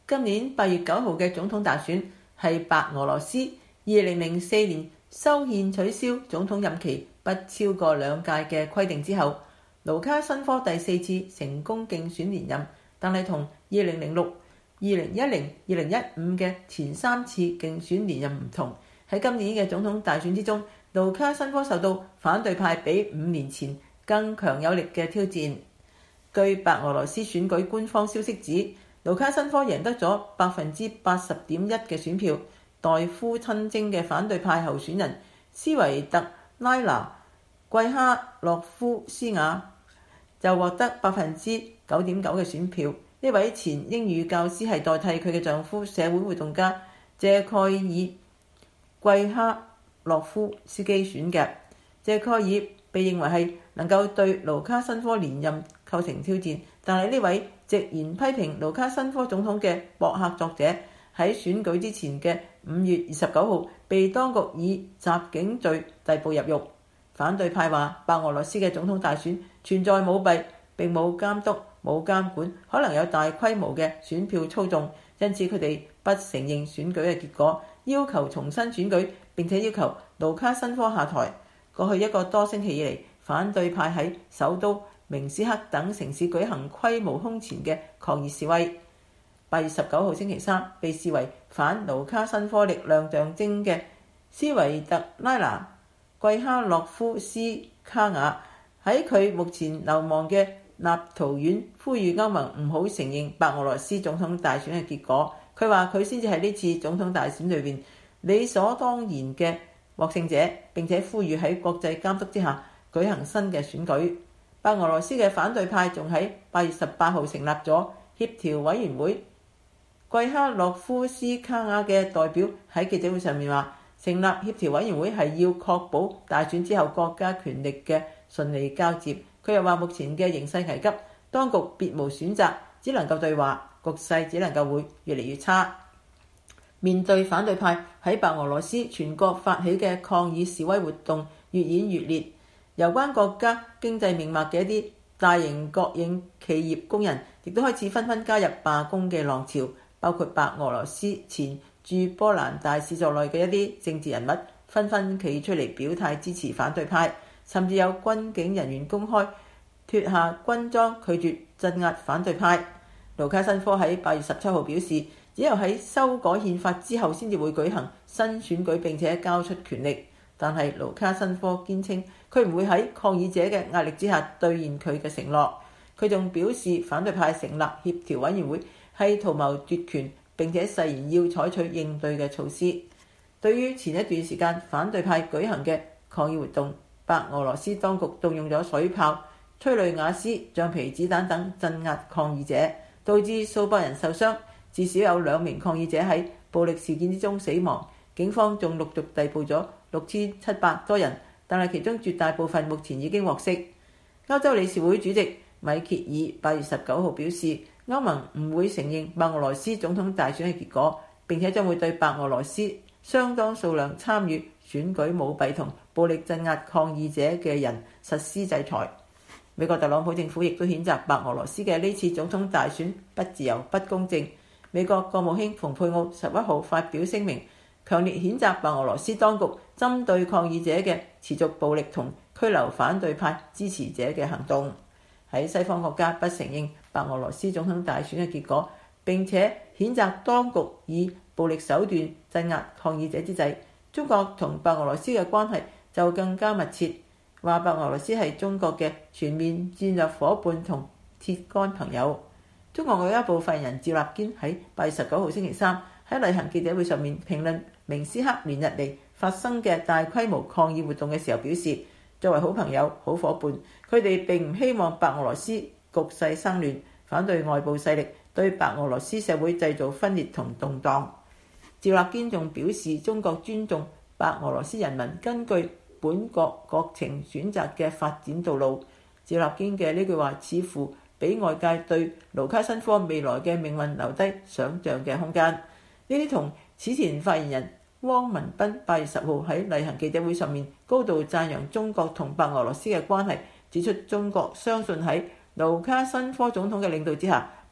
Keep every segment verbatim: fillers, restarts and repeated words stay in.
今年八月九號嘅總統大選係白俄羅斯二零零四年修憲取消總統任期不超過兩屆嘅規定之後，盧卡申科第四次成功競選連任，但係同二零零六、二零一零、二零一五嘅前三次競選連任唔同，喺今年嘅總統大選之中，盧卡申科受到反對派比五年前更強有力嘅挑戰。據白俄羅斯選舉官方消息指，盧卡申科贏得咗百分之八十點一嘅選票，代夫親征嘅反對派候選人斯維特拉娜季哈洛夫斯瓦就獲得百分之九點九嘅選票。呢位前英語教師係代替佢嘅丈夫社會活動家謝蓋爾季哈洛夫斯基選嘅。謝蓋爾被認為係能夠對盧卡申科連任構成挑戰，但係呢位直言批評盧卡申科總統嘅博客作者喺選舉之前嘅五月二十九號被當局以襲警罪逮捕入獄。反對派話白俄羅斯嘅總統大選存在舞弊，並冇監督、冇監管，可能有大規模嘅選票操縱，因此佢哋不承認選舉嘅結果，要求重新選舉，並且要求盧卡申科下台。過去一個多星期以嚟，反對派喺首都明斯克等城市舉行規模空前嘅抗議示威。八月十九號星期三，被視為反盧卡申科力量象徵嘅斯維特拉娜季哈洛夫斯卡雅喺佢目前流亡嘅立陶宛呼籲歐盟唔好承認白俄羅斯總統大選嘅結果。佢話佢先至係呢次總統大選裏邊理所當然嘅獲勝者，並且呼籲喺國際監督之下舉行新嘅選舉。白俄羅斯嘅反對派仲喺八月十八號成立咗協調委員會。季哈洛夫斯卡雅嘅代表喺記者會上面話，成立協調委員會係要確保大選之後國家權力嘅順利交接。佢又話目前嘅形勢危急，當局別無選擇，只能夠對話，局勢只能夠會越嚟越差。面對反對派喺白俄羅斯全國發起嘅抗議示威活動越演越烈，有關國家經濟命脈嘅一啲大型國營企業工人亦都開始紛紛加入罷工嘅浪潮，包括白俄羅斯前駐波蘭大使在內嘅一啲政治人物紛紛企出嚟表態支持反對派，甚至有軍警人員公開脫下軍裝拒絕鎮壓反對派。盧卡申科喺八月十七號表示，只有喺修改憲法之後先至會舉行新選舉並且交出權力，但係盧卡申科堅稱佢唔會喺抗議者嘅壓力之下兌現佢嘅承諾。佢仲表示反對派成立協調委員會係圖謀奪權，並且誓言要採取應對嘅措施。對於前一段時間反對派舉行嘅抗議活動，白俄羅斯當局動用咗水炮、催淚瓦斯、橡皮子彈等鎮壓抗議者，導致數百人受傷，至少有兩名抗議者喺暴力事件之中死亡。警方仲陸續逮捕咗六千七百多人，但係其中絕大部分目前已經獲釋。歐洲理事會主席米歇爾八月十九號表示，歐盟唔會承認白俄羅斯總統大選嘅結果，並且將會對白俄羅斯相當數量參與選舉舞弊同暴力鎮壓抗議者嘅人實施制裁。美國特朗普政府亦都譴責白俄羅斯嘅呢次總統大選不自由、不公正。美國國務卿蓬佩奧十一號發表聲明，強烈譴責白俄羅斯當局針對抗議者嘅持續暴力同拘留反對派支持者嘅行動。喺西方國家不承認白俄羅斯總統大選嘅結果，並且譴責當局以暴力手段鎮壓抗議者之際，中國同白俄羅斯嘅關係就更加密切，話白俄羅斯係中國嘅全面戰略夥伴同鐵桿朋友。中國外交部發言人趙立堅喺八月十九號星期三喺例行記者會上面評論明斯克連日嚟發生嘅大規模抗議活動嘅時候表示，作為好朋友、好夥伴，佢哋並唔希望白俄羅斯局勢生亂，反對外部勢力對白俄羅斯社會製造分裂同動盪。趙立堅仲表示，中國尊重白俄羅斯人民根據本國國情選擇嘅發展道路。趙立堅嘅呢句話似乎俾外界對盧卡申科未來嘅命運留低想像嘅空間。呢啲同此前發言人汪文斌八月十號喺例行記者會上面高度讚揚中國同白俄羅斯嘅關係，指出中國相信喺盧卡申科總統嘅領導之下，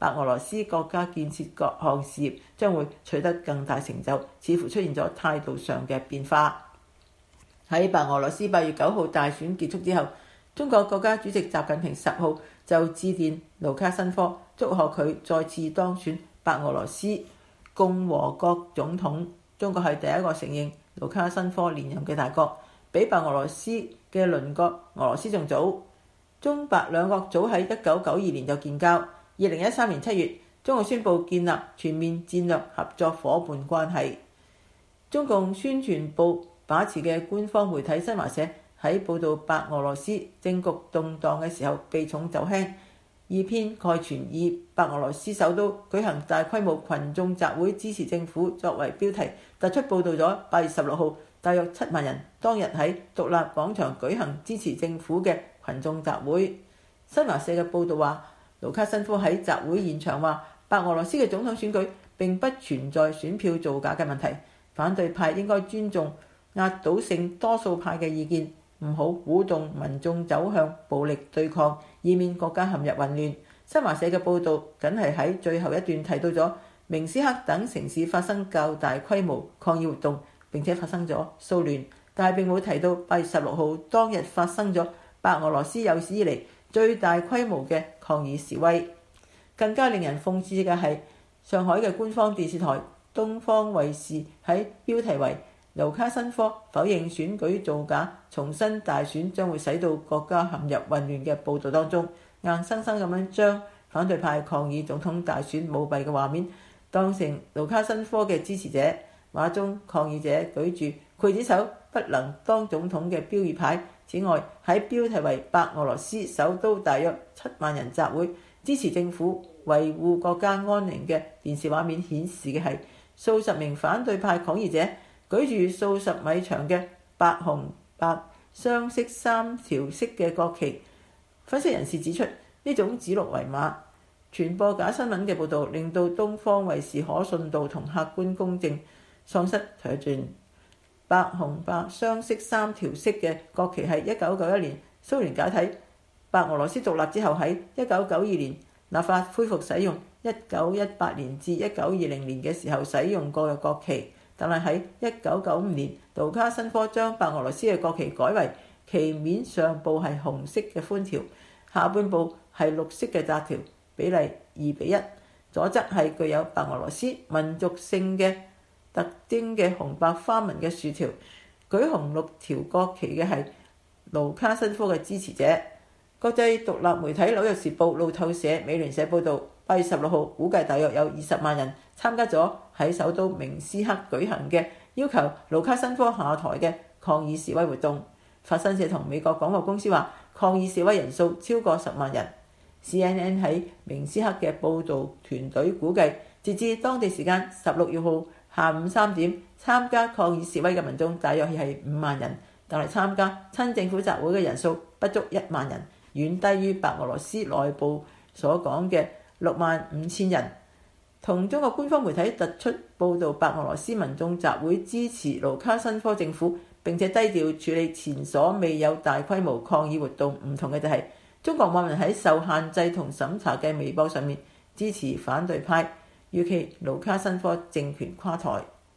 白俄羅斯國家建設各項事業將會取得更大成就，似乎出現咗態度上嘅變化。喺白俄羅斯八月九號大選結束之後，中國國家主席習近平十號就致電盧卡申科，祝賀佢再次當選白俄羅斯共和國總統。中國係第一個承認盧卡申科連任嘅大國，比白俄羅斯嘅鄰國俄羅斯仲早。中白兩國早喺一九九二年就建交。二零一三年七月，中國宣布建立全面戰略合作伙伴關係。中共宣傳部把持嘅官方媒體新華社喺報導白俄羅斯政局動盪嘅時候避重就輕，以偏概全，以白俄羅斯首都舉行大規模群眾集會支持政府作為標題，突出報導咗八月十六號大約七萬人當日喺獨立廣場舉行支持政府嘅群眾集會。新華社嘅報導話，盧卡申科喺集會現場話，白俄羅斯嘅總統選舉並不存在選票造假嘅問題，反對派應該尊重壓倒性多數派嘅意見，唔好鼓動民眾走向暴力對抗，以免國家陷入混亂。新華社嘅報導僅係喺最後一段提到咗明斯克等城市發生較大規模抗議活動，並且發生咗騷亂，但係並冇提到八月十六號當日發生咗白俄羅斯有史以嚟最大規模嘅抗議示威。更加令人諷刺嘅係，上海嘅官方電視台東方衛視喺標題為盧卡申科否認選舉造假，重申大選將會使到國家陷入混亂嘅報導當中，硬生生咁樣將反對派抗議總統大選舞弊嘅畫面當成盧卡申科嘅支持者。畫中抗議者舉住劊子手不能當總統嘅標語牌。此外，喺標題為白俄羅斯首都大約七萬人集會支持政府維護國家安寧嘅電視畫面顯示嘅係數十名反對派抗議者舉住數十米長嘅白紅白雙色三條色嘅國旗。分析人士指出，呢種指鹿為馬、傳播假新聞嘅報導，令到東方衛視可信度同客觀公正喪失殆盡。白紅白雙色三條色嘅國旗係一九九一年蘇聯解體、白俄羅斯獨立之後喺一九九二年立法恢復使用，一九一八年至一九二零年嘅時候使用過嘅國旗。但係喺一九九五年，盧卡申科將白俄羅斯嘅國旗改為旗面上部係紅色嘅寬條，下半部係綠色嘅窄條，比例二比一。左側係具有白俄羅斯民族性嘅特徵嘅紅白花紋嘅豎條。舉紅綠條國旗嘅係盧卡申科嘅支持者。國際獨立媒體紐約時報、路透社、美聯社報導，八月十六號估計大約有二十萬人參加咗喺首都明斯克舉行嘅要求盧卡申科下台嘅抗議示威活動。法新社同美國廣播公司話，抗議示威人數超過十萬人。C N N 喺明斯克嘅報導團隊估計，截至當地時間十六號下午三點，參加抗議示威嘅民眾大約係五萬人，但係參加親政府集會嘅人數不足一萬人，遠低於白俄羅斯內部所講嘅六萬五千人。同中國官方媒體突出報導白俄羅斯民眾集會支持盧卡申科政府，並且低調處理前所未有大規模抗議活動唔同嘅就係、是，中國網民喺受限制同審查嘅微博上面支持反對派，預期盧卡申科政權垮台。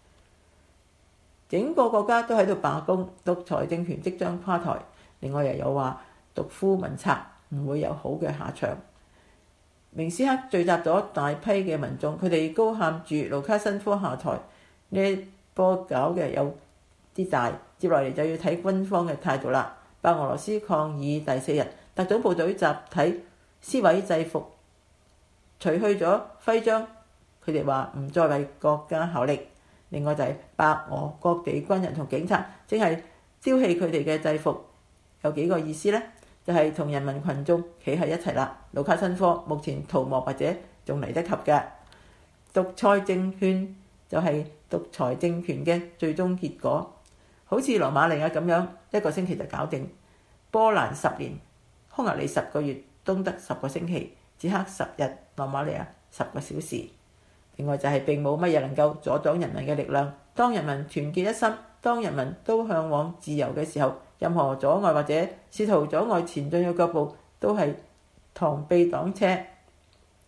整個國家都喺度罷工，獨裁政權即將垮台。另外又有話獨夫民策唔會有好嘅下場。明斯克聚集咗大批嘅民眾，佢哋高喊住盧卡申科下台。呢波搞嘅有啲大，接落嚟就要睇軍方嘅態度啦。白俄羅斯抗議第四日，特種部隊集體撕毀制服，除去咗徽章，佢哋話唔再為國家效力。另外就係白俄各地軍人同警察正係丟棄佢哋嘅制服，有幾個意思呢？就係、是、同人民群眾企喺一齊啦。盧卡申科目前逃亡或者仲嚟得及嘅。獨裁政權就係獨裁政權嘅最終結果，好似羅馬尼亞咁樣，一個星期就搞定；波蘭十年，匈牙利十個月，東德十個星期，捷克十日，羅馬尼亞十個小時。另外就係並冇乜嘢能夠阻擋人民嘅力量。當人民團結一心，當人民都向往自由嘅時候，任何阻礙或者試圖阻礙前進嘅腳步都係螳臂擋車。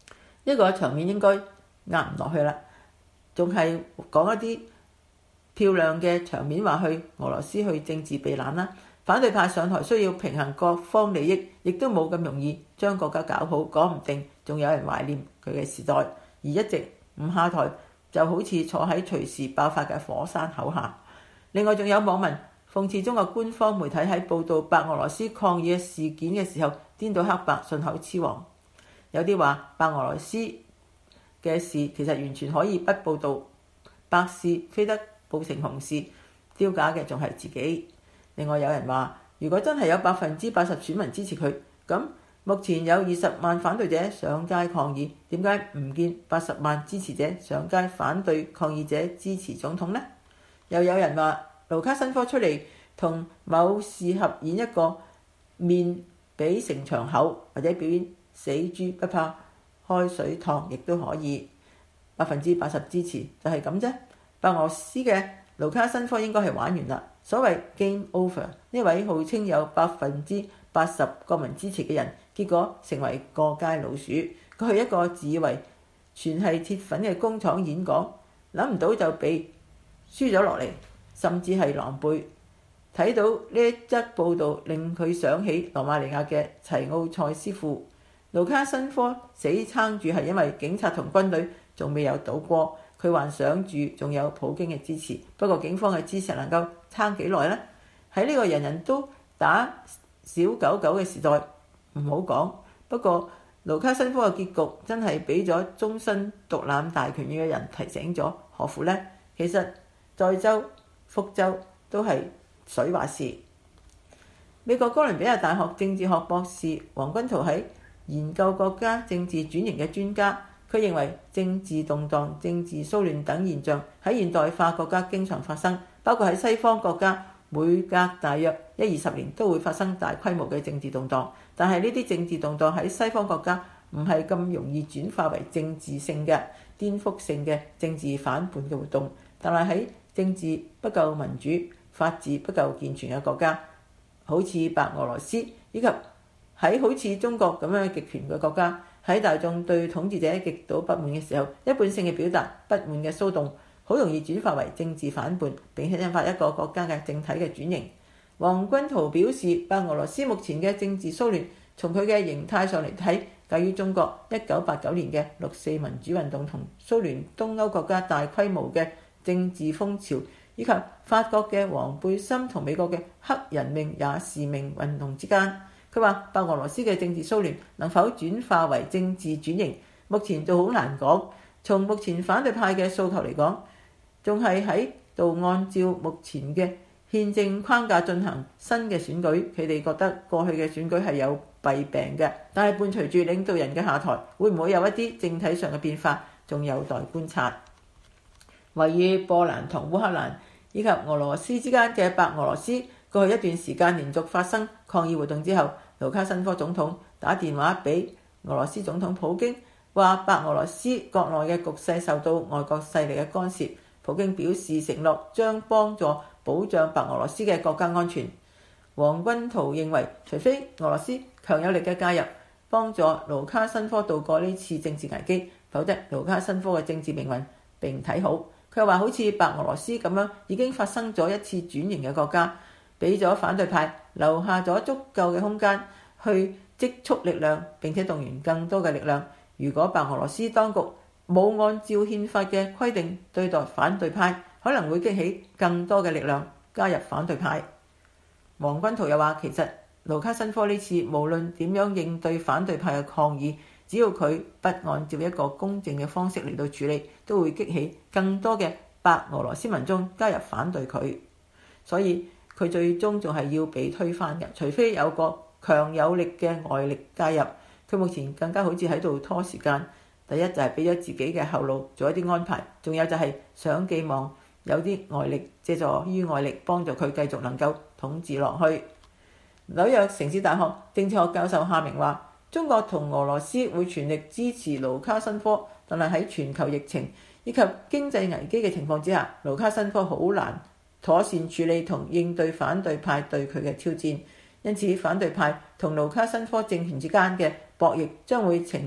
呢個場面應該壓唔落去啦，仲係講一啲漂亮嘅場面，話去俄羅斯去政治避難啦。反對派上台需要平衡各方利益，亦都冇咁容易將國家搞好，講唔定仲有人懷念佢嘅時代，而一直唔下台就好似坐喺隨時爆發嘅火山口下。另外仲有網民諷刺中國官方媒體喺報導白俄羅斯抗議嘅事件嘅時候顛倒黑白，信口雌黃。有啲話白俄羅斯嘅事其實完全可以不報導，白事非得報成紅事，丟架嘅仲係自己。另外有人話，如果真係有百分之八十選民支持佢，咁目前有二十萬反對者上街抗議，點解唔見八十萬支持者上街反對抗議者支持總統呢？又有人話，盧卡申科出嚟同某事合演一個面比城牆厚，或者表演死豬不怕開水燙，亦都可以。百分之八十支持就係咁啫。白俄羅斯嘅盧卡申科應該係玩完啦。所謂 game over， 呢位號稱有百分之八十國民支持嘅人，結果成為過街老鼠。佢去一個自以為全係鐵粉嘅工廠演講，諗唔到就被輸咗落嚟，甚至係狼狽。睇到呢一則報導，令佢想起羅馬尼亞嘅齊奧塞師傅。盧卡申科死撐住係因為警察同軍隊仲未有倒過，佢還想住仲有普京嘅支持。不過警方嘅支持能夠撐幾耐呢？喺呢個人人都打小狗狗嘅時代唔好講。不過盧卡申科嘅結局真係俾咗終身獨攬大權嘅人提醒咗，何苦呢？其實在州、福州都係水話事。美國哥倫比亞大學政治學博士黃君濤喺研究國家政治轉型嘅專家，佢認為政治動盪、政治騷亂等現象喺現代化國家經常發生，包括喺西方國家，每隔大約一二十年都會發生大規模嘅政治動盪。但係呢啲政治動盪喺西方國家唔係咁容易轉化為政治性嘅顛覆性嘅政治反叛嘅活動。但係喺政治不夠民主、法治不夠健全嘅國家，好似白俄羅斯，以及喺好似中國咁樣嘅極權嘅國家，喺大眾對統治者極度不滿嘅時候，一般性嘅表達不滿嘅騷動，好容易轉化為政治反叛，並且引發一個國家嘅整體嘅轉型。黃君濤表示，白俄羅斯目前嘅政治騷亂，從佢嘅形態上嚟睇，介於中國一九八九年嘅六四民主運動同蘇聯東歐國家大規模嘅政治風潮，以及法國嘅黃背心同美國嘅黑人命也是命運動之間。佢話白俄羅斯嘅政治騷亂能否轉化為政治轉型，目前就好難講。從目前反對派嘅訴求嚟講，仲係喺度按照目前嘅憲政框架進行新嘅選舉。佢哋覺得過去嘅選舉係有弊病嘅，但係伴隨住領導人嘅下台，會唔會有一啲政體上嘅變化，仲有待觀察。位於波蘭同烏克蘭以及俄羅斯之間嘅白俄羅斯，過去一段時間連續發生抗議活動之後，盧卡申科總統打電話俾俄羅斯總統普京，話白俄羅斯國內嘅局勢受到外國勢力嘅干涉。普京表示承諾將幫助保障白俄羅斯嘅國家安全。黃君濤認為，除非俄羅斯強有力嘅介入，幫助盧卡申科渡過呢次政治危機，否則盧卡申科嘅政治命運並唔睇好。佢話好似白俄羅斯咁樣已經發生咗一次轉型嘅國家，俾咗反對派留下咗足夠嘅空間去積蓄力量，並且動員更多嘅力量。如果白俄羅斯當局冇按照憲法嘅規定對待反對派，可能會激起更多嘅力量加入反對派。黃君濤又話，其實盧卡申科呢次無論點樣應對反對派嘅抗議，只要佢不按照一個公正嘅方式嚟到處理，都會激起更多嘅白俄羅斯民眾加入反對佢。所以佢最終仲係要被推翻嘅，除非有個強有力嘅外力介入。佢目前更加好似喺度拖時間。第一就係俾咗自己嘅後路做一啲安排，仲有就係想寄望有啲外力借助於外力幫助佢繼續能夠統治落去。紐約城市大學政治學教授夏明話，中國同俄羅斯會全力支持盧卡申科，但係喺全球疫情以及經濟危機嘅情況之下，盧卡申科好難妥善處理同應對反對派對佢嘅挑戰。因此反對派同盧卡申科政權之間嘅博弈將會呈現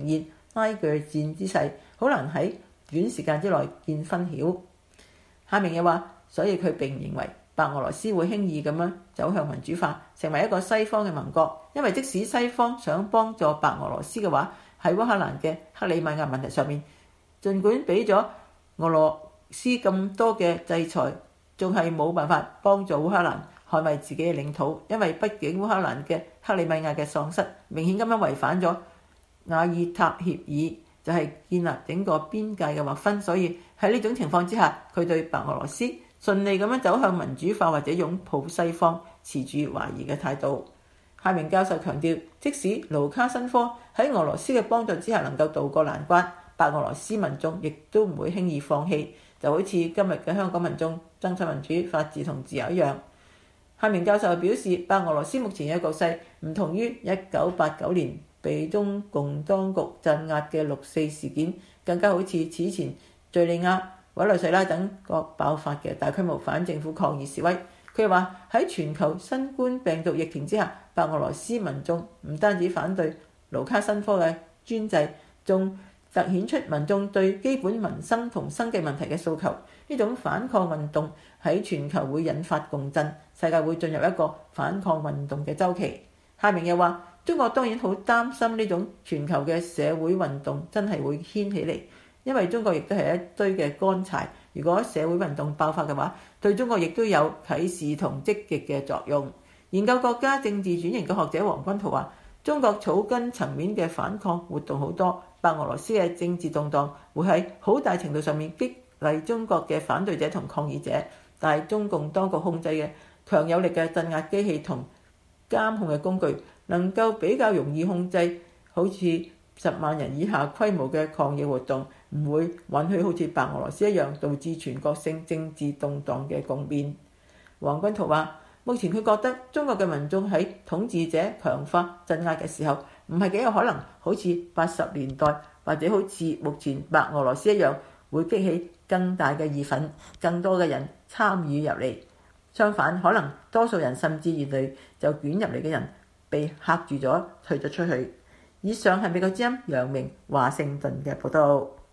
拉鋸戰之勢，好難喺短時間之內見分曉。夏明又話，所以佢並唔認為白俄羅斯會輕易咁樣走向民主化，成為一個西方嘅盟國，因為即使西方想幫助白俄羅斯嘅話，喺烏克蘭嘅克里米亞問題上面，儘管俾咗俄羅斯咁多嘅制裁，仲係冇辦法幫助烏克蘭捍衛自己嘅領土，因為畢竟烏克蘭嘅克里米亞嘅喪失，明顯咁樣違反咗瓦爾塔協議，就係建立整個邊界嘅劃分。所以喺呢種情況之下，佢對白俄羅斯順利咁樣走向民主化或者擁抱西方持住懷疑嘅態度。夏明教授強調，即使盧卡申科喺俄羅斯嘅幫助之下能夠渡過難關，白俄羅斯民眾亦都唔會輕易放棄，就好似今日嘅香港民眾爭取民主、法治同自由一樣。夏明教授表示，白俄羅斯目前嘅局勢唔同於一九八九年被中共當局鎮壓嘅六四事件，更加好似此前敘利亞、委內瑞拉等國爆發嘅大規模反政府抗議示威。佢話喺全球新冠病毒疫情之下，白俄羅斯民眾唔單止反對盧卡申科嘅專制，仲突顯出民眾對基本民生同生計問題嘅訴求。呢種反抗運動喺全球會引發共振，世界會進入一個反抗運動嘅週期。夏明又話，中國當然好擔心呢種全球嘅社會運動真係會掀起嚟，因為中國亦都係一堆嘅乾柴。如果社會運動爆發嘅話，對中國亦都有啟示同積極嘅作用。研究國家政治轉型嘅學者黃君濤話，中國草根層面嘅反抗活動好多，白俄羅斯嘅政治動盪會喺好大程度上面激勵中國嘅反對者同抗議者，但係中共當局控制嘅強有力嘅鎮壓機器同監控嘅工具，能夠比較容易控制好似十萬人以下規模嘅抗議活動，唔會允許好似白俄羅斯一樣導致全國性政治動盪嘅共變。黃君濤話，目前佢覺得中國嘅民眾喺統治者強化鎮壓嘅時候，唔係幾有可能好似八十年代或者好似目前白俄羅斯一樣，會激起更大嘅義憤，更多嘅人參與入嚟。相反，可能多數人甚至原來就捲入嚟嘅人被嚇住咗，退咗出去。以上係美國之音楊明華盛頓嘅報道。